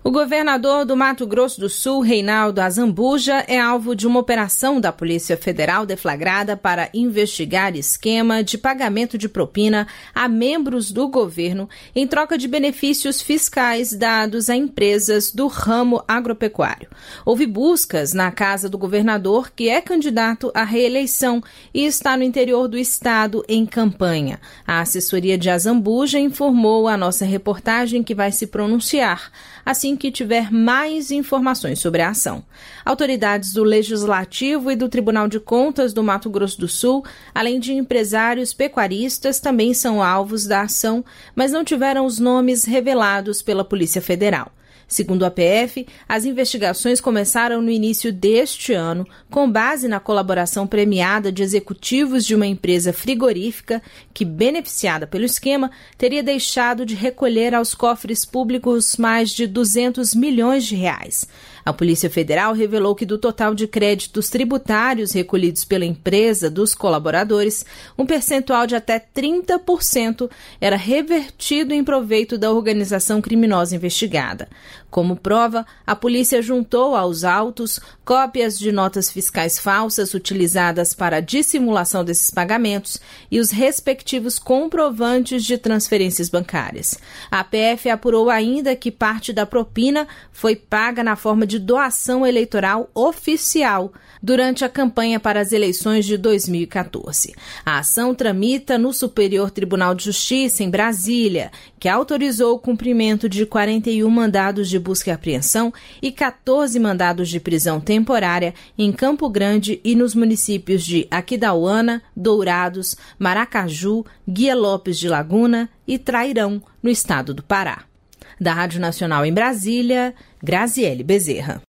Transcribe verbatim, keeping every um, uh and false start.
O governador do Mato Grosso do Sul, Reinaldo Azambuja, é alvo de uma operação da Polícia Federal deflagrada para investigar esquema de pagamento de propina a membros do governo em troca de benefícios fiscais dados a empresas do ramo agropecuário. Houve buscas na casa do governador, que é candidato à reeleição e está no interior do estado em campanha. A assessoria de Azambuja informou à nossa reportagem que vai se pronunciar assim que tiver mais informações sobre a ação. Autoridades do Legislativo e do Tribunal de Contas do Mato Grosso do Sul, além de empresários pecuaristas, também são alvos da ação, mas não tiveram os nomes revelados pela Polícia Federal. Segundo a P F, as investigações começaram no início deste ano, com base na colaboração premiada de executivos de uma empresa frigorífica que, beneficiada pelo esquema, teria deixado de recolher aos cofres públicos mais de duzentos milhões de reais. A Polícia Federal revelou que do total de créditos tributários recolhidos pela empresa dos colaboradores, um percentual de até trinta por cento era revertido em proveito da organização criminosa investigada. Como prova, a polícia juntou aos autos cópias de notas fiscais falsas utilizadas para a dissimulação desses pagamentos e os respectivos comprovantes de transferências bancárias. A P F apurou ainda que parte da propina foi paga na forma de doação eleitoral oficial durante a campanha para as eleições de dois mil e quatorze. A ação tramita no Superior Tribunal de Justiça, em Brasília, que autorizou o cumprimento de quarenta e um mandados de busca e apreensão e quatorze mandados de prisão temporária em Campo Grande e nos municípios de Aquidauana, Dourados, Maracaju, Guia Lopes de Laguna e Trairão, no estado do Pará. Da Rádio Nacional em Brasília, Graziele Bezerra.